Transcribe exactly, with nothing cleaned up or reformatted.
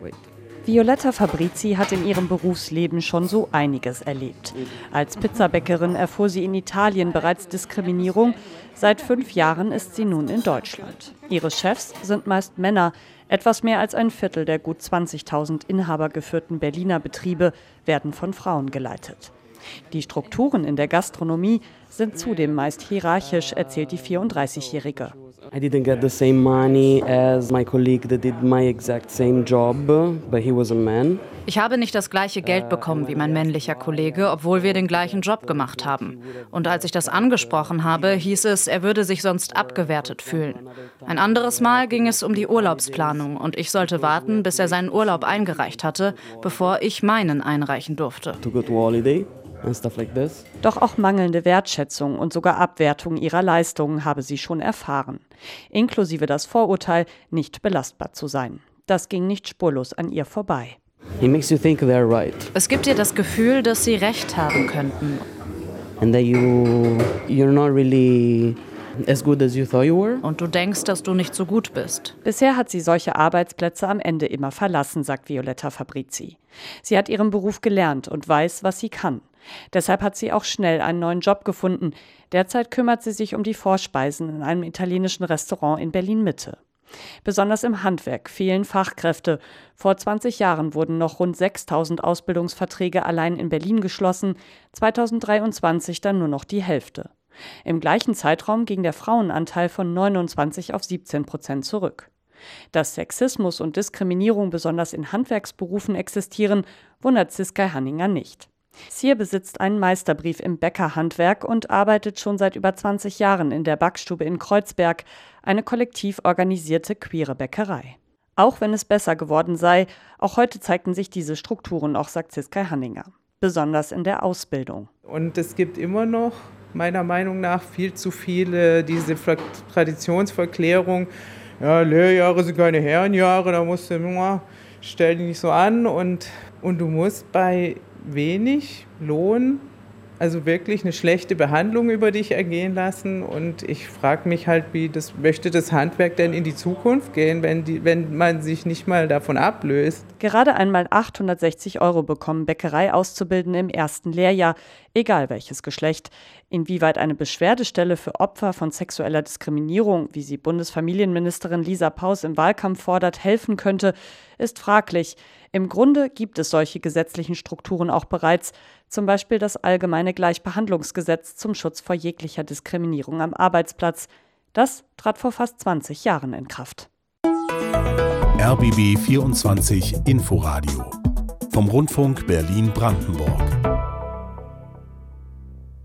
Violetta Fabrizi hat in ihrem Berufsleben schon so einiges erlebt. Als Pizzabäckerin erfuhr sie in Italien bereits Diskriminierung. Seit fünf Jahren ist sie nun in Deutschland. Ihre Chefs sind meist Männer. Etwas mehr als ein Viertel der gut zwanzigtausend inhabergeführten Berliner Betriebe werden von Frauen geleitet. Die Strukturen in der Gastronomie sind zudem meist hierarchisch, erzählt die vierunddreißigjährige. I didn't get the same money as my colleague that did my exact same job, but he was a man. Ich habe nicht das gleiche Geld bekommen wie mein männlicher Kollege, obwohl wir den gleichen Job gemacht haben. Und als ich das angesprochen habe, hieß es, er würde sich sonst abgewertet fühlen. Ein anderes Mal ging es um die Urlaubsplanung und ich sollte warten, bis er seinen Urlaub eingereicht hatte, bevor ich meinen einreichen durfte. To go to holiday. And stuff like this. Doch auch mangelnde Wertschätzung und sogar Abwertung ihrer Leistungen habe sie schon erfahren. Inklusive das Vorurteil, nicht belastbar zu sein. Das ging nicht spurlos an ihr vorbei. He makes you think they're right. Es gibt dir das Gefühl, dass sie recht haben könnten. And that you you're not really as good as you thought you were. Und du denkst, dass du nicht so gut bist. Bisher hat sie solche Arbeitsplätze am Ende immer verlassen, sagt Violetta Fabrizi. Sie hat ihren Beruf gelernt und weiß, was sie kann. Deshalb hat sie auch schnell einen neuen Job gefunden. Derzeit kümmert sie sich um die Vorspeisen in einem italienischen Restaurant in Berlin-Mitte. Besonders im Handwerk fehlen Fachkräfte. Vor zwanzig Jahren wurden noch rund sechstausend Ausbildungsverträge allein in Berlin geschlossen, zweitausenddreiundzwanzig dann nur noch die Hälfte. Im gleichen Zeitraum ging der Frauenanteil von neunundzwanzig auf siebzehn Prozent zurück. Dass Sexismus und Diskriminierung besonders in Handwerksberufen existieren, wundert Ziskay Hanninger nicht. Cyr besitzt einen Meisterbrief im Bäckerhandwerk und arbeitet schon seit über zwanzig Jahren in der Backstube in Kreuzberg, eine kollektiv organisierte queere Bäckerei. Auch wenn es besser geworden sei, auch heute zeigten sich diese Strukturen noch, sagt Ziskay Hanninger. Besonders in der Ausbildung. Und es gibt immer noch, meiner Meinung nach, viel zu viele, diese Traditionsverklärung. Ja, Lehrjahre sind keine Herrenjahre, da musst du immer, stell dich nicht so an. Und, und du musst bei wenig Lohn, also wirklich eine schlechte Behandlung über dich ergehen lassen. Und ich frage mich halt, wie das möchte das Handwerk denn in die Zukunft gehen, wenn, die, wenn man sich nicht mal davon ablöst. Gerade einmal achthundertsechzig Euro bekommen Bäckerei-Auszubildende im ersten Lehrjahr, egal welches Geschlecht. Inwieweit eine Beschwerdestelle für Opfer von sexueller Diskriminierung, wie sie Bundesfamilienministerin Lisa Paus im Wahlkampf fordert, helfen könnte, ist fraglich. Im Grunde gibt es solche gesetzlichen Strukturen auch bereits, zum Beispiel das Allgemeine Gleichbehandlungsgesetz zum Schutz vor jeglicher Diskriminierung am Arbeitsplatz. Das trat vor fast zwanzig Jahren in Kraft. R B B vierundzwanzig Inforadio vom Rundfunk Berlin-Brandenburg.